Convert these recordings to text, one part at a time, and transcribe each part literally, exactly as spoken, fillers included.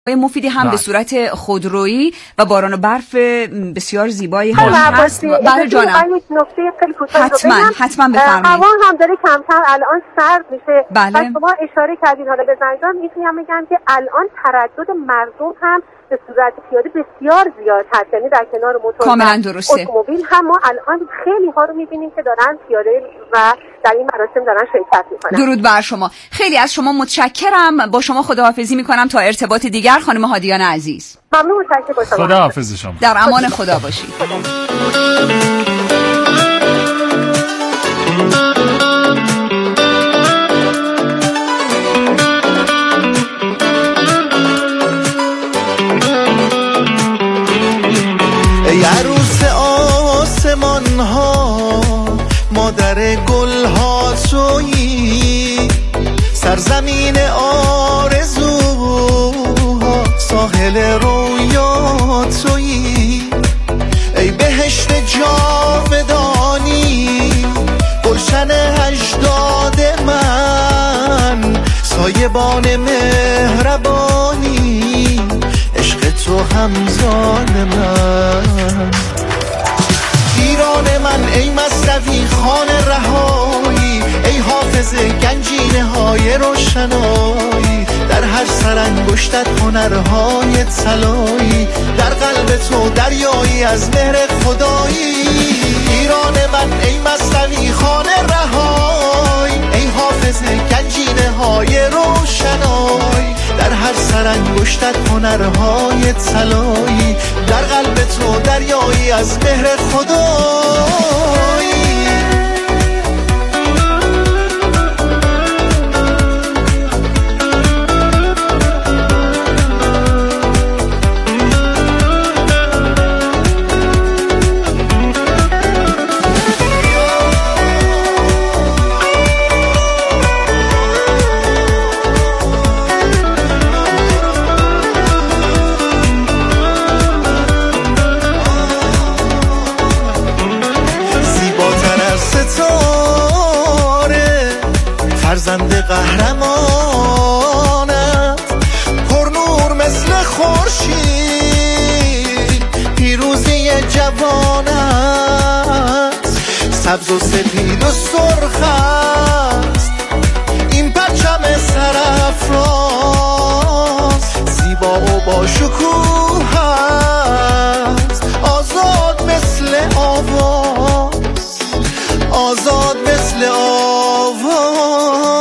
مفیدی هم بله. به صورت خودرویی و باران و برف بسیار زیبایی هم هم هست. بله جانم. نکته خیلی کوتاه حتما حتما بفرمایید. هوا هم داره کم کم الان سرد میشه. بله. و شما اشاره کردین حالا به زنجان، میتونم بگم که الان تردد مردم هم به صورت پیاده بسیار زیاد هست، یعنی در کنار موتور کاملا درسته. اتومبیل هم ما الان خیلی ها رو میبینیم که دارن پیاده و در این مراسم دارن شرکت میکنن. درود بر شما. خیلی از شما متشکرم. با شما خداحافظی میکنم تا ارتباط دیگر خانم هادیان عزیز. ممنون، متشکرم. با شما خداحافظ شما. در امان خدا باشید. ای عروس آسمان ها، مادر گل ها تویی، سرزمین آرزوها، ساحل رویا تویی. ای بهشت جاودانی، گلشن اجداد من، سایبان مهربانی، عشق تو همزاد من. ایران من ای مصرفی خان رهایی، ای حافظ گنجینه های روشنایی، در هر سرانگشتت هنرهای طلایی، در قلب تو دریایی از مهر خدایی. ایران من ای مصرفی خان رهایی، ای حافظ گنجینه های روشنایی، در هر سرانگشتت هنرهای طلایی، در قلب تو دریایی از مهر خدایی. فرزند قهرمانت، پرنور مثل خورشید، پیروزی جوانت، سبز و سپید و سرخ است این پرچم سرافراز، زیبا و با شکوه است، آزاد مثل آواز، آزاد مثل آواز.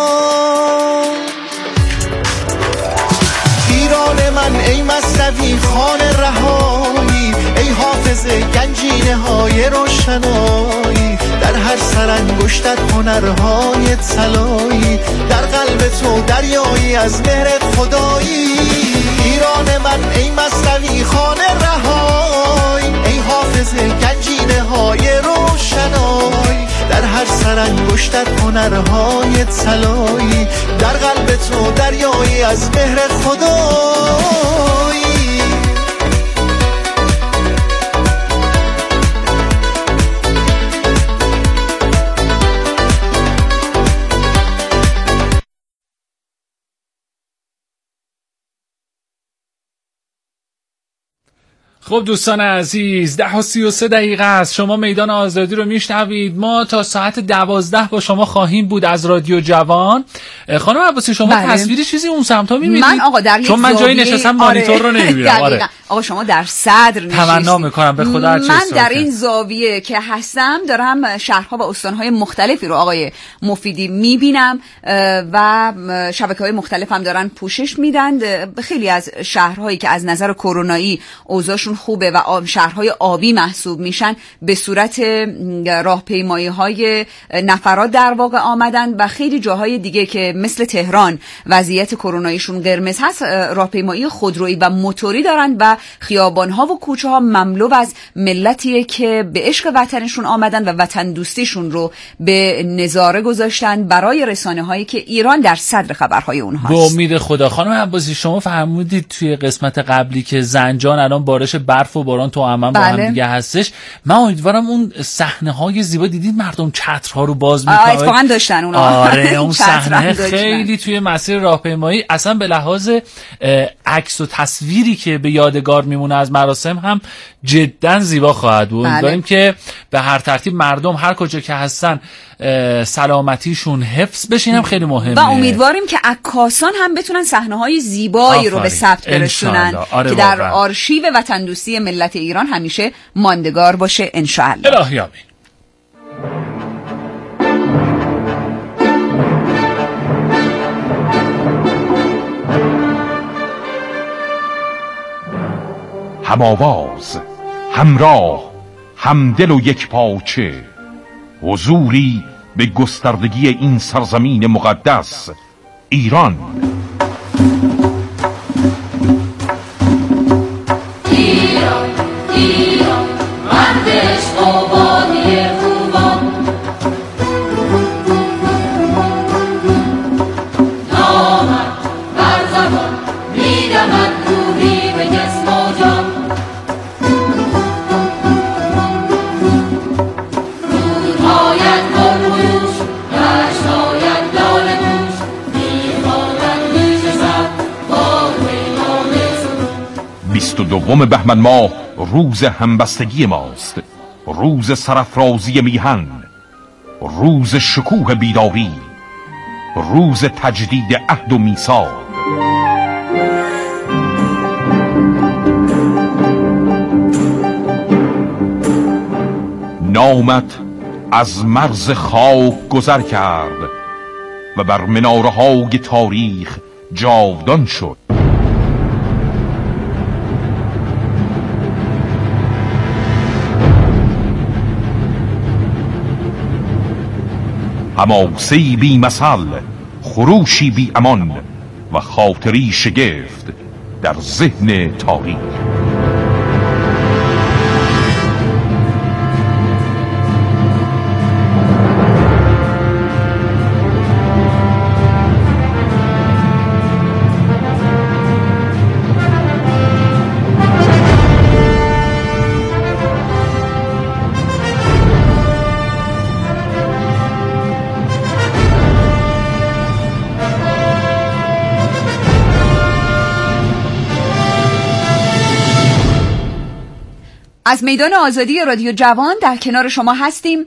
ای مصرفی خان رهایی، ای حافظ گنجینه های روشنایی، در هر سرانگشتت هنرهای طلایی، در قلب تو دریایی از مهر خدایی. ایران من ای مصرفی خان رهایی، ای حافظ گنجینه های روشنایی، در هر سرانگشتت هنرهای طلایی، در قلب تو دریایی از مهر خدایی. خب دوستان عزیز، ده و سی و سه دقیقه است. شما میدان آزادی رو میشنوید. ما تا ساعت دوازده با شما خواهیم بود از رادیو جوان. خانم عباسی شما بله. تصویری چیزی اون سمتا میبینید؟ من آقا در چون من جایی نشستم مانیتور رو نمیبینم. آره. آقا شما در صدر نشستید. تمنا میکنم به خدا هر چیز. من در این زاویه که هستم دارم شهرها و استانهای مختلفی رو آقای مفیدی میبینم و شبکه‌های مختلف هم دارن پوشش میدن. خیلی از شهرهایی که از نظر کرونایی اوضاعشون خوبه و شهرهای آبی محسوب میشن به صورت راهپیمایی‌های نفرات در واقع آمدن و خیلی جاهای دیگه که مثل تهران وضعیت کروناییشون قرمز هست راهپیمایی خودرویی و موتوری دارن و خیابان‌ها و کوچه‌ها مملو از ملتیه که به عشق وطنشون آمدن و وطن دوستیشون رو به نظاره گذاشتن برای رسانه‌هایی که ایران در صدر خبرهای اونهاست. به امید خدا. خانم عباسی شما فرمودید توی قسمت قبلی که زنجان الان بارش برف و باران تو عمان با هم دیگه هستش. من امیدوارم اون صحنه‌های زیبا دیدید مردم چترها رو باز می‌کنن. اتفاقا داشتن اونا. آره اون صحنه خیلی توی مسیر راهپیمایی اصلا به لحاظ عکس و تصویری که به یادگار میمونه از مراسم هم جدا زیبا خواهد بود. امیدواریم که به هر ترتیب مردم هر کجا که هستن سلامتیشون حفظ بشه، هم خیلی مهمه. و امیدواریم که عکاسان هم بتونن صحنه‌های زیبایی رو به ثبت برسونن آره که در آرشیو وطن دوستی ملت ایران همیشه ماندگار باشه ان شاء الله. الهی آمین. هم آواز، همراه، همدل و یک پاچه، حضوری به گستردگی این سرزمین مقدس ایران. ایران ایران مردش آبادی خوبان، نامد بر زبان میدمد روحی به جسم و جان. رودهایت مرموش دشتهایت لاله پوش، میخواند میشزد با روی نامه. بیست و دوم بهمن ماه روز همبستگی ماست، روز سرافرازی میهن، روز شکوه بیداری، روز تجدید عهد و میثاق. نامت از مرز خاک گذر کرد و بر مناره‌های تاریخ جاودان شد. حماسه‌ای بی مثل، خروشی بی امان و خاطری شگفت در ذهن تاریخ. از میدان آزادی رادیو جوان در کنار شما هستیم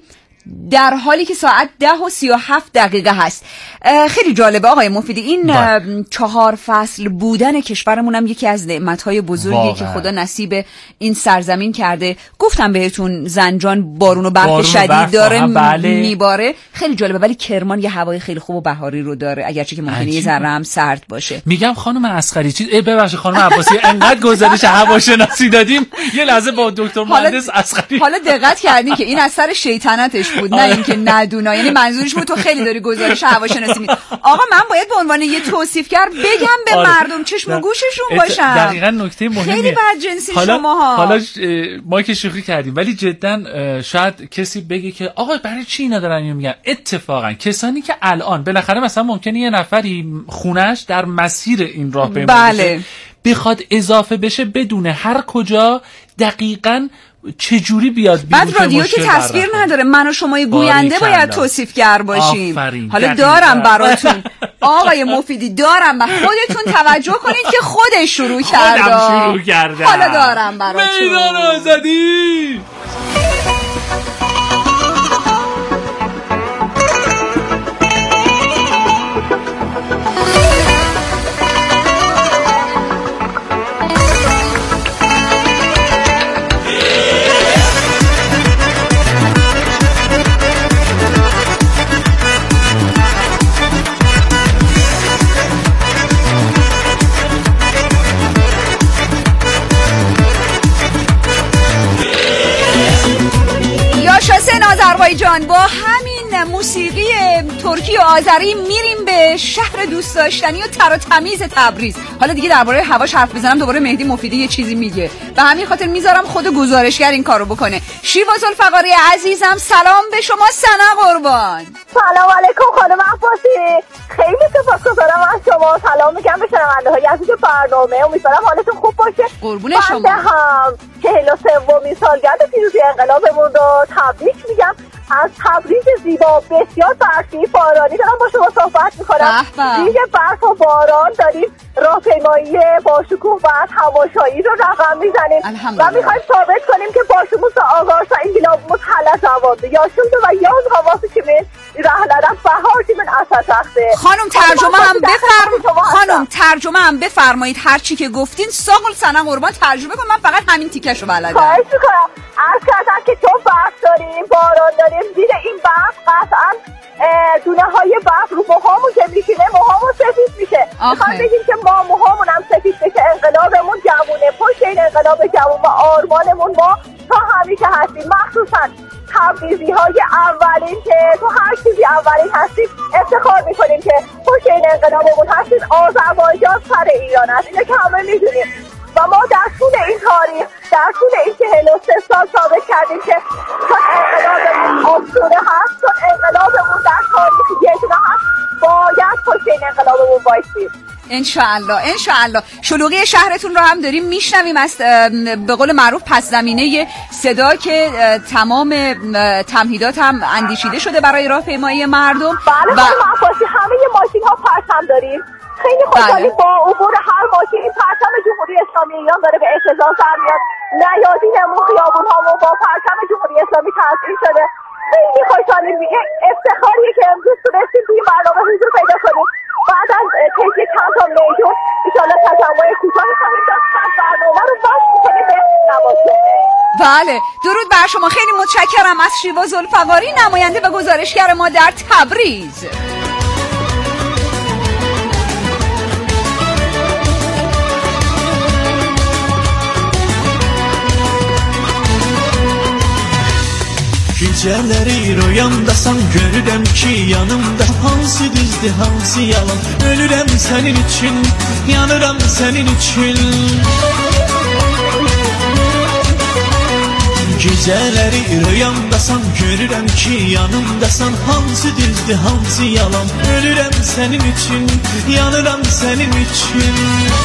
در حالی که ساعت ده و سی و هفت دقیقه هست. خیلی جالبه آقای مفیدی، این باید. چهار فصل بودن کشورمون هم یکی از نعمت‌های بزرگیه که خدا نصیب این سرزمین کرده. گفتم بهتون زنجان بارون و برف شدید داره بله. میباره، خیلی جالبه، ولی کرمان یه هوای خیلی خوب و بهاری رو داره، اگرچه که ممکنه یه ذره هم سرد باشه. میگم خانم عسقری چیز ای ببخشید خانم عباسی انقدر گزارش هواشناسی دادیم یه لحظه با دکتر مهندس عسقری حالا دقت کردین که این از سر شیطنتش بود، نه اینکه ندونا، یعنی منظورش بود تو خیلی داری گزارش هواشناسی میدی. آقا من باید به عنوان یه توصیفگر بگم به آره. مردم چشم و گوششون باشم. دقیقاً نکته مهمیه. خیلی بدجنسی شماها. حالا ما که شوخی کردیم ولی جدا شاید کسی بگه که آقا برای چی اینا دارن اینو میگن. اتفاقا کسانی که الان بالاخره مثلا ممکنه یه نفری خونش در مسیر این راهپیمایی بله. بخواد اضافه بشه بدون هر کجا دقیقاً چجوری بیاد بیرون. بعد رادیو که تصویر نداره، من و شما گوینده باید توصیفگر باشیم. آفرین. حالا دقیقا. دارم براتون آقای مفیدی دارم و خودتون توجه کنید که خودش شروع کرده. خودم شروع کرده. حالا دارم براتون. میدان آزادی. آذربایجان با همین موسیقی ترکی و آذری میریم به شهر دوست داشتنی و تر و تمیز تبریز. حالا دیگه درباره هواش حرف بزنم دوباره مهدی مفیدی یه چیزی میگه، به همین خاطر میذارم خود گزارشگر این کارو بکنه. شیوا ذوالفقاری عزیزم سلام به شما. سنا قربان. سلام علیکم خانم عباسی، خیلی سپاسگزارم از شما. سلام میگم به شنونده‌های عزیز برنامه، امیدوارم حالتون خوب باشه. قربون شما. بنده هم چهل و سومین سالگرد پیروزی انقلابمون رو تبریک میگم. از تبریز زیبا بسیار برفی بارانی دارم با شما صحبت میکنم. زیر برف و باران داریم راهپیمایی با شکوه و تماشایی رو رقم میزنیم و میخوایم ثابت کنیم که با شموس آگارسا این بیلابوموز حل زواده یا شمده و یاز حواسی که من رحلدم بهارتی من اصلا تخته. خانم ترجمه هم بفرم خانم ترجمه هم بفرمایید. هر چی که گفتین ساقل سنا قربان ترجمه کن، من فقط همین تیکشو بلدم. خواهش میکنم. عرض کردم که چون برف داریم باران داریم، زیر این برف قطعا دونه های برف رو موهامون که میشینه موهامون سفید میشه. میخوام بگیم که ما موهامون هم سفید بشه. انقلابمون جوونه، پشت این انقلاب جوون و آرمانمون ما تا همیشه هستیم. مخصوصا تبریزی های اولین که تو هر چیزی اولین هستیم افتخار میکنیم که پشت این انقلابمون هستیم. آذربایجان سر ایران است، اینه که همه میدونیم و ما در طول این تاریخ در طول این چهل و سه سال ثابت کردیم که چون انقلابمون آسونه هست، چون انقلابمون در تاریخ یکنا هست، باید پشت این انقلابمون بایستیم. انشاءالله انشاءالله. شلوغی شهرتون رو هم داریم میشنویم از به قول معروف پس زمینه صدا که تمام تمهیدات هم اندیشیده شده برای راهپیمایی مردم. بله خانم عباسی، همه ماشین ها پرچم داریم. خیلی خوشحالی با عبور هر ماشین این پرچم جمهوری اسلامی ایران داره به اهتزاز در میاد. نیادینمون خیابون ها با پرچم جمهوری اسلامی تزیین شده. خیلی خوشحالیم. افتخاریه که امروز تونستیم توی برنامه حضور پیدا کنیم. بعد از تیجه چند تا میلیون ایشالله تجمع کوتاهی خواهیم داشت. برنامه رو باز میکنیم به نواسه. بله درود بر شما. خیلی متشکرم از شیوا ذوالفقاری نماینده و گزارشگر ما در تبریز. Gecələri rüyamdasan görürəm ki yanımda hansı düzdür, hansı yalan. Ölürəm sənin üçün, yanıram sənin üçün. Gecələri rüyamdasan görürəm ki yanımdasan hansı düzdür, hansı yalan. Ölürəm sənin üçün, yanıram sənin üçün.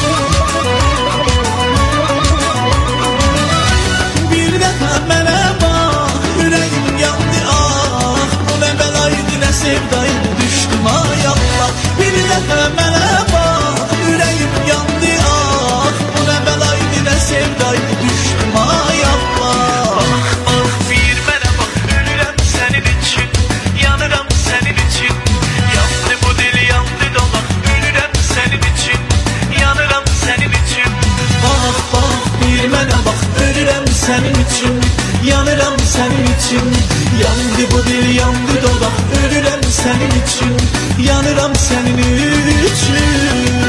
Bir dəfə mənə yüreğim yandı ah, bu ne belaydı ne sevdaydı, düştüm ay Allah. Bir defa mənə bak, yüreğim yandı ah, bu ne belaydı ne sevdaydı, düştüm ay Allah. Bak bak bir mənə bak, ölürəm sənin için, yanıram sənin için. Yandı bu dil yandı dolaq, ölürəm sənin için, yanıram sənin için. Bak bak bir mənə bak, ölürəm sənin için, yanıram sənin için. Yandı bu dil yandı dolaq, ölürəm sənin için, yanıram sənin için.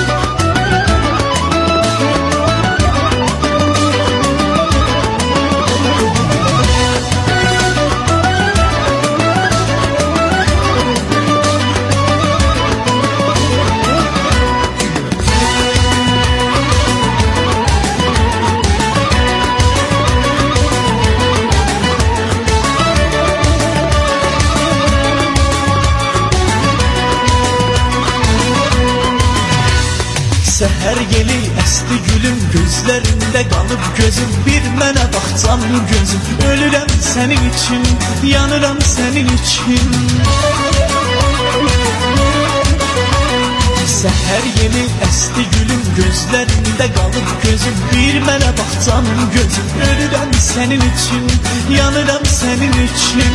Səhər yeli əsti gülüm, gözlərində qalıb gözüm. Bir mənə bax canlı gözüm, ölürəm sənin için, yanıram sənin için. Səhər yeli əsti gülüm, gözlərində qalıb gözüm. Bir mənə bax canlı gözüm, ölürəm sənin için, yanıram sənin için.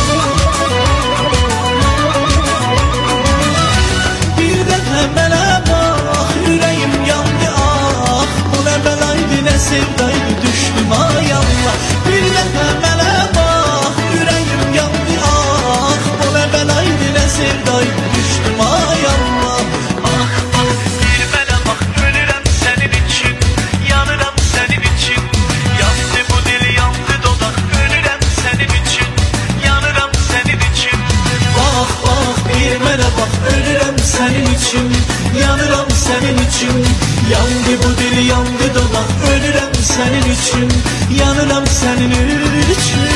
Bir dəfə mənə bax, yüreğim yandı ah, bu ne belaydı ne sevdaydı, düştüm ay Allah. Bir defa mənə bax, yüreğim yandı ah, bu ne belaydı ne sevdaydı, düştüm ay Allah. Ah ah bir mənə bax, ölürəm sənin için, yanıram sənin için. Yandı bu dil yandı dolaq, ölürəm sənin için, yanıram sənin için. Bax bax için, yanıram senin için.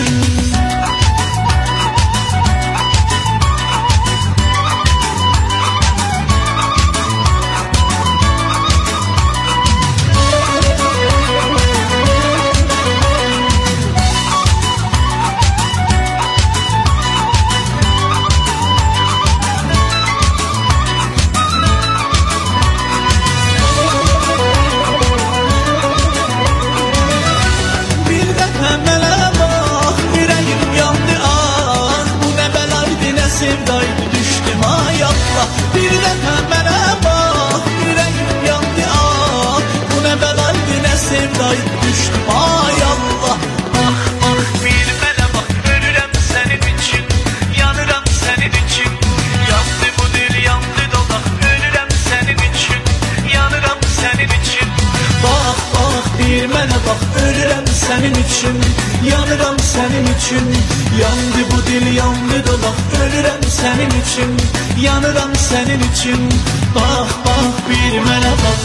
Senin için, yanıram senin için. Yandı bu dil, yandı dolak. Ölürüm senin için, yanıram senin için. Bak bak bir mənə bak.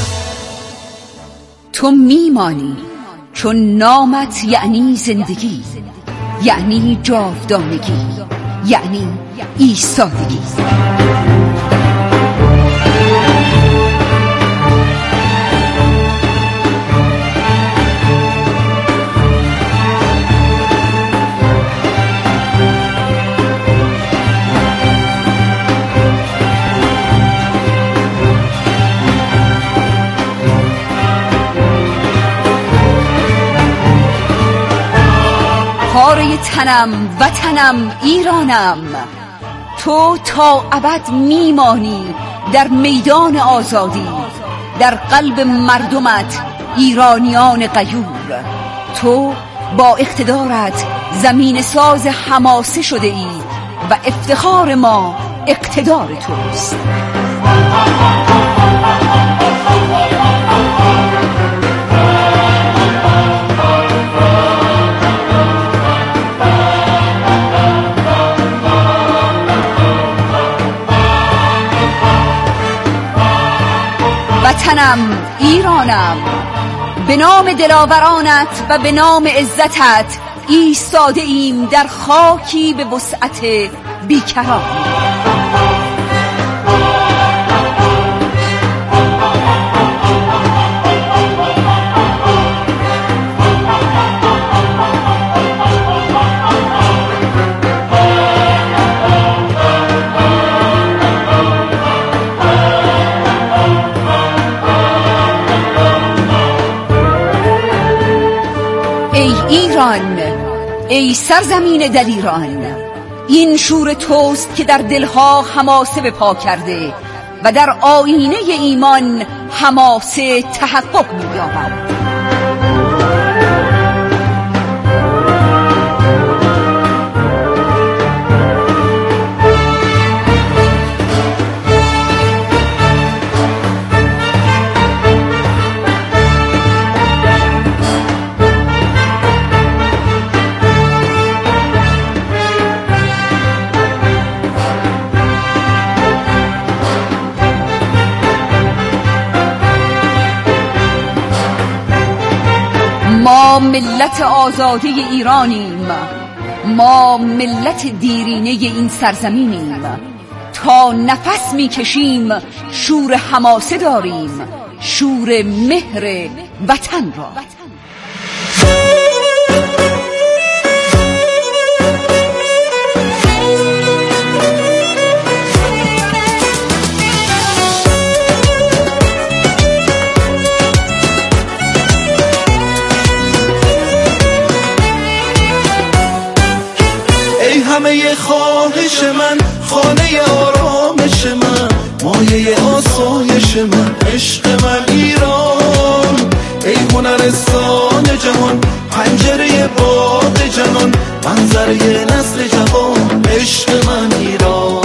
تو میمانی چون نامت یعنی زندگی، یعنی جاودانگی، یعنی ایستادگی. پاره تنم وطنم ایرانم، تو تا ابد میمانی در میدان آزادی، در قلب مردمت ایرانیان غیور. تو با اقتدارت زمین ساز حماسه شده ای و افتخار ما اقتدار توست. وطنم ایرانم، به نام دلاورانت و به نام عزتت ایستاده ایم در خاکی به وسعت بیکران. ایران، ای سرزمین دلیران، این شور توست که در دلها حماسه به پا کرده و در آینه ایمان حماسه تحقق می‌یابد. ما ملت آزاده ایرانیم، ما ملت دیرینه این سرزمینیم. تا نفس میکشیم شور حماسه داریم، شور مهر وطن را. همه خواهش من، خانه آرامش من، مایه آسایش من، عشق من ایران. ای هنرستان جهان، پنجره باد جنان، منظره نسل جوان، عشق من ایران.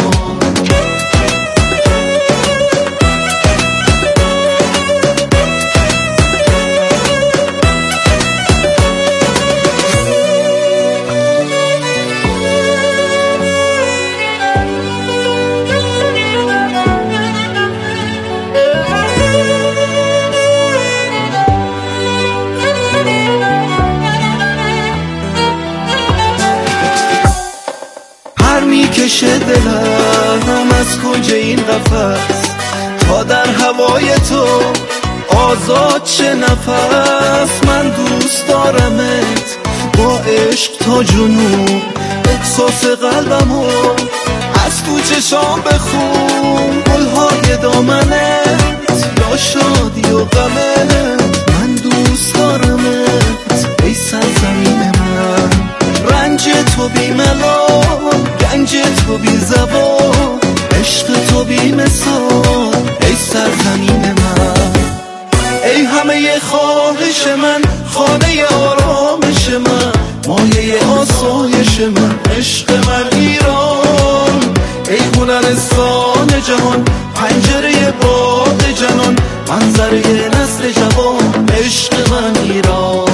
میشه دلم از کنج این قفس تا در هوای تو آزاد چه نفس. من دوست دارمت با عشق تا جنون، احساس قلبمو از تو چشام بخون. گلهای دامنت یا شادی و غمت، من دوست دارمت ای سرزمین من. رنج تو بی ملال، گنج تو بی زبان، عشق تو بی مثال ای سرزمین من. ای همه خواهش من، خانه آرامش من، مایه آسایش من، عشق من ایران. ای هنرستان جهان، پنجره باد جنان، منظره نسل جوان، عشق من ایران.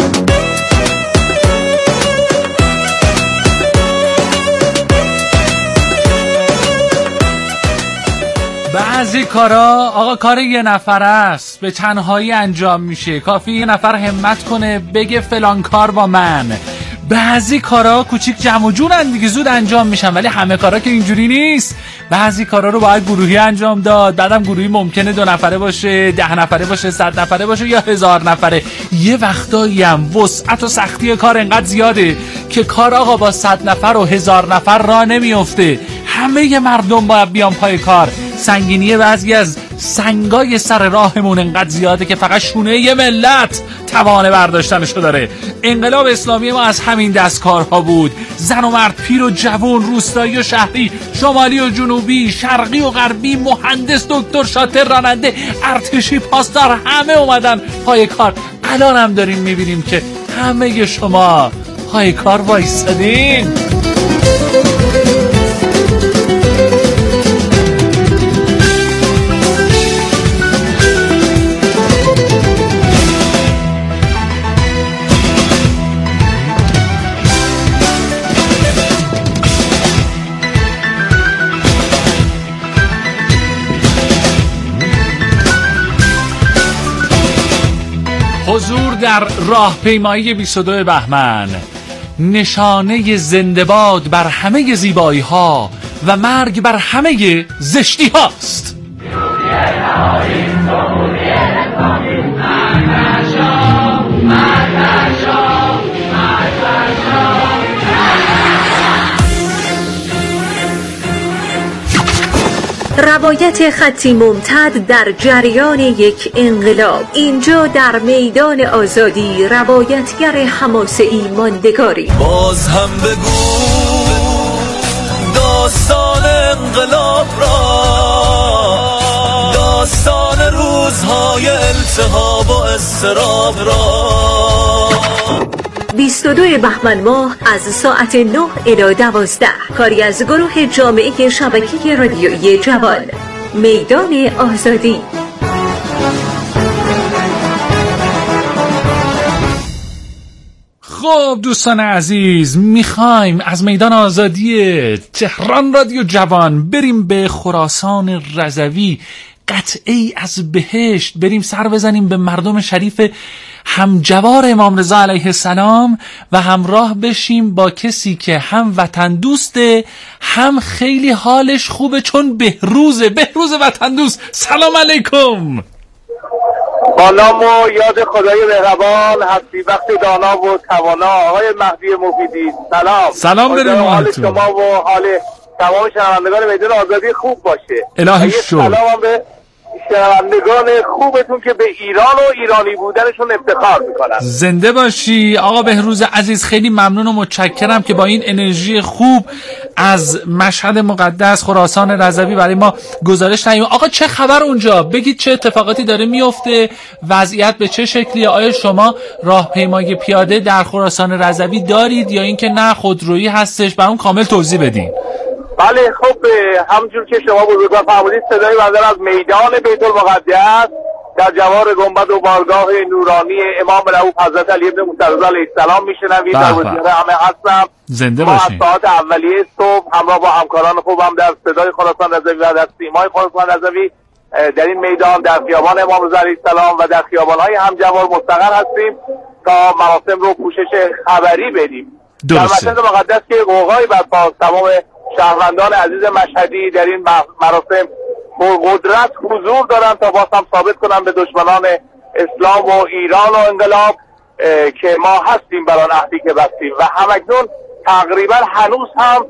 بعضی کارا آقا کار یه نفر است، به تنهایی انجام میشه. کافی یه نفر همت کنه بگه فلان کار با من. بعضی کارا کوچیک جمع و جونن دیگه، زود انجام میشن، ولی همه کارا که اینجوری نیست. بعضی کارا رو باید گروهی انجام داد، بعدم گروهی ممکنه دو نفره باشه، ده نفره باشه، صد نفره باشه یا هزار نفره. یه وقتایی هم وسعت و سختی کار انقدر زیاده که کار آقا با صد نفر و هزار نفر راه نمیفته. همه مردم باید بیان پای کار. سنگینی بعضی از سنگای سر راهمون انقدر زیاده که فقط شونه یه ملت توان برداشتنشو داره. انقلاب اسلامی ما از همین دستکارها بود. زن و مرد، پیر و جوان، روستایی و شهری، شمالی و جنوبی، شرقی و غربی، مهندس، دکتر، شاطر، راننده، ارتشی، پاسدار، همه اومدن پای کار. الان هم داریم میبینیم که همه شما پای کار وایسادین. حضور در راهپیمایی بیست و دو بهمن، نشانه زنده باد بر همه زیبایی ها و مرگ بر همه زشتی هاست. روایت خطی ممتد در جریان یک انقلاب. اینجا در میدان آزادی روایتگر حماسه‌ای ماندگاری. باز هم بگو داستان انقلاب را، داستان روزهای التهاب و اضطراب را. بیست و دو بهمن ماه از ساعت نه الی دوازده، کاری از گروه جامعه شبکه رادیویی جوان، میدان آزادی. خب دوستان عزیز، میخوایم از میدان آزادی تهران رادیو جوان بریم به خراسان رضوی، قطعی از بهشت، بریم سر بزنیم به مردم شریف همجوار امام رضا علیه السلام و همراه بشیم با کسی که هم وطن دوسته هم خیلی حالش خوبه، چون بهروزه بهروز وطن دوست. سلام علیکم. با نام و یاد خدای مهربان، هستی وقت دانا و توانا، آقای مهدی مفیدی. سلام. سلام داریم. حال شما و حال تمام شنوندگان میدان آزادی خوب باشه. الهی شکر. سلام به شنوندگان خوبتون که به ایران و ایرانی بودنشون افتخار میکنن. زنده باشی آقا بهروز عزیز. خیلی ممنون و متشکرم که با این انرژی خوب از مشهد مقدس خراسان رضوی برای ما گزارش دادید. آقا چه خبر اونجا؟ بگید چه اتفاقاتی داره میفته، وضعیت به چه شکلیه؟ آیا شما راهپیمایی پیاده در خراسان رضوی دارید یا اینکه نه خودرویی هستش؟ برام کامل توضیح بدین. بله خب همونجور که شما بزرگوار فرمودید صدای بنده از میدان بیت المقدس در جوار گنبد و بارگاه نورانی امام رؤوف حضرت علی ابن موسی علیه السلام میشنوید. در وجود همه هستم. زنده باشین. ما از ساعت اولیه صبح همراه با همکاران خوبم در صدای خراسان رضوی و در سیمای خراسان رضوی در این میدان در خیابان امام رضا علیه السلام و در خیابان‌های همجوار مستقر هستیم تا مراسم رو پوشش خبری بدیم. در مسجد مقدس که قوقای برپاست، تمام شهروندان عزیز مشهدی در این مراسم پرقدرت حضور دارن تا باز هم ثابت کنن به دشمنان اسلام و ایران و انقلاب که ما هستیم بر آن عهدی که بستیم و همکنون تقریبا هنوز هم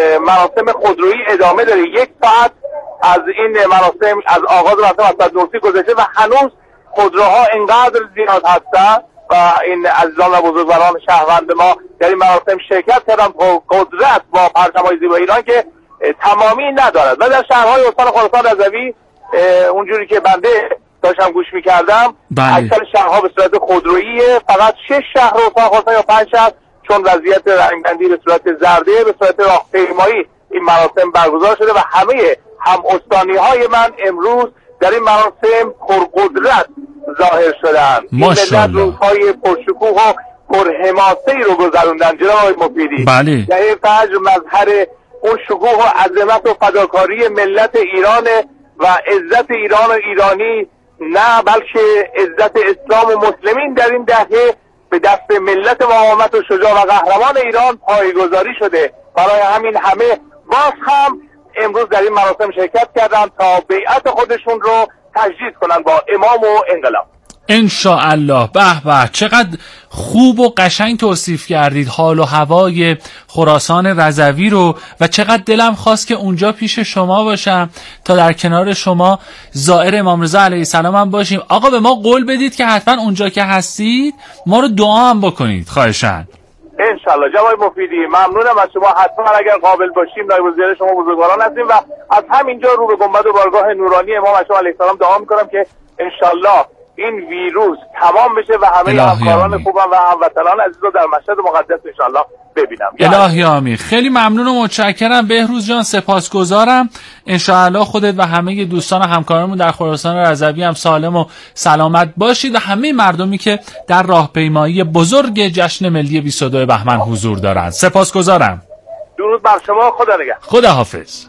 مراسم خودرویی ادامه داره. یک ساعت از این مراسم از آغاز مراسم از نورسی گذشته و هنوز خودروها انقدر زیاد هستن و این عزیزان و بزرگواران شهروند ما در این مراسم شرکت کردن با قدرت با پرچم‌های زیبا ایران که تمامی ندارد و در شهرهای استان خراسان رضوی اونجوری که بنده داشتم گوش می‌کردم اکثر شهرها به صورت خودروییه. فقط شش شهر استان خراسان یا پنج شهر چون وضعیت رنگبندی به صورت زرده به صورت راهپیمایی این مراسم برگزار شده و همه هم استانی‌های من امروز در این مراسم پرقدرت ظاهر شدند. این ملت روزهای پرشکوه و پرحماسه‌ای رو گذروندن جناب آقای مفیدی. بله. در این فجر مظهر اون شکوه و عظمت و فداکاری ملت ایران و عزت ایران و ایرانی نه بلکه عزت اسلام و مسلمین در این دهه به دست ملت مقاومت و شجاع و قهرمان ایران پایه‌گذاری شده. برای همین همه باز هم امروز در این مراسم شرکت کردن تا بیعت خودشون رو تجدید کنن با امام و انقلاب. انشاءالله. به به، چقدر خوب و قشنگ توصیف کردید حال و هوای خراسان رضوی رو و چقدر دلم خواست که اونجا پیش شما باشم تا در کنار شما زائر امام رضا علیه السلام هم باشیم. آقا به ما قول بدید که حتما اونجا که هستید ما رو دعا هم بکنید خواهشاً. انشالله جناب مفیدی، ممنونم از شما. حتما اگر قابل باشیم نایب الوزیر شما بزرگواران هستیم و از همینجا رو به گنبد و بارگاه نورانی امام علیه السلام دعا میکنم که انشالله این ویروس تمام بشه و همه همکاران خوبم و هموطنان عزیز رو در مشهد مقدس انشالله ببینم. الهی آمین. خیلی ممنون و متشکرم بهروز جان، سپاسگزارم. انشاءالله خودت و همه دوستان و همکارانمون در خراسان رضوی هم سالم و سلامت باشید و همه مردمی که در راهپیمایی بزرگ جشن ملی بیست و دو بهمن حضور دارند. سپاسگزارم. درود بر شما. خدا نگهدار. خدا حافظ.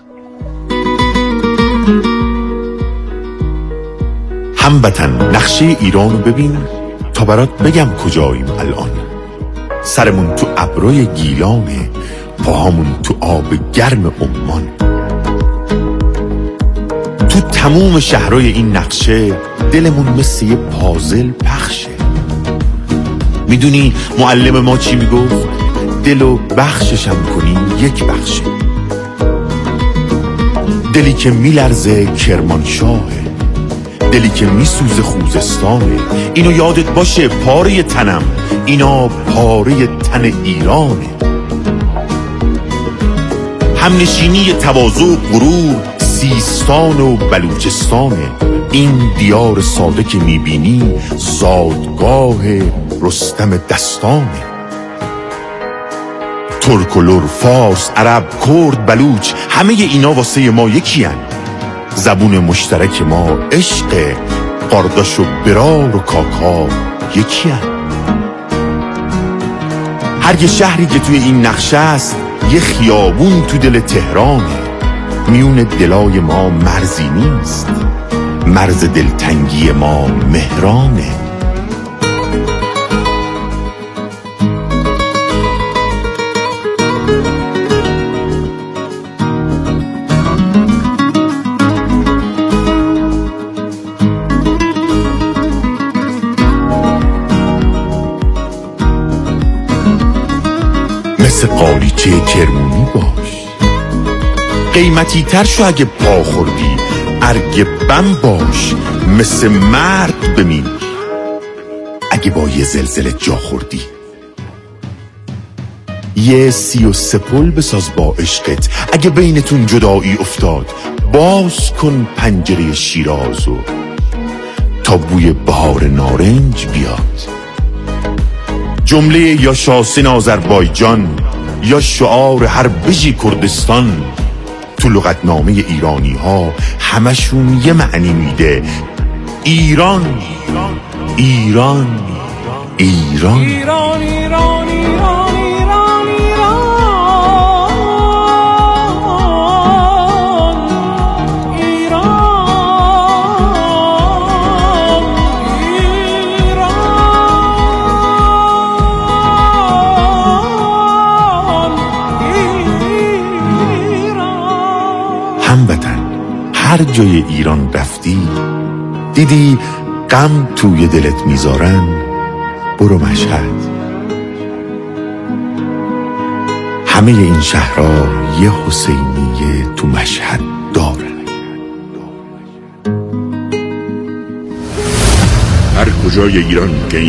هموطن نقشه ایرانو ببین تا برات بگم کجاییم الان. سرمون تو ابروی گیلانه، پاهامون تو آب گرم عمان. تو تموم شهرهای این نقشه دلمون مثل یه پازل پخشه. میدونی معلم ما چی میگفت؟ دلو بخششم کنی یک بخشه. دلی که میلرزه کرمانشاهه، دلی که میسوزه خوزستانه. اینو یادت باشه پاره تنم، اینا پاره تن ایرانه. همنشینی تواضع و غرور سیستان و بلوچستانه. این دیار ساده که میبینی زادگاه رستم دستانه. ترک و لر، فارس، عرب، کرد، بلوچ، همه اینا واسه ما یکی هن. زبون مشترک ما عشق، قارداش و برار و کاکا یکی هن. هر یه شهری که توی این نقشه است یه خیابون تو دل تهرانه. میون دلای ما مرزی نیست، مرز دلتنگی ما مهرانه. مثل قالیچه کرمونی باش، قیمتی تر شو اگه پا خوردی. ارگ بم باش، مثل مرد بمیر اگه با یه زلزله جا خوردی. یه سی و سه پل بساز با عشقت اگه بینتون جدایی افتاد. باز کن پنجره شیرازو تا بوی بهار نارنج بیاد. جمله یا شاسن آذربایجان یا شعار هر بژی کردستان تو لغتنامه ایرانی ها همشون یه معنی میده. ایران ایران ایران ایران ایران ایران ایران ایران هر جای ایران رفتی دیدی غم توی دلت میذارن، برو مشهد. همه این شهرها یه حسینیه تو مشهد دارن. هر کجای ایران که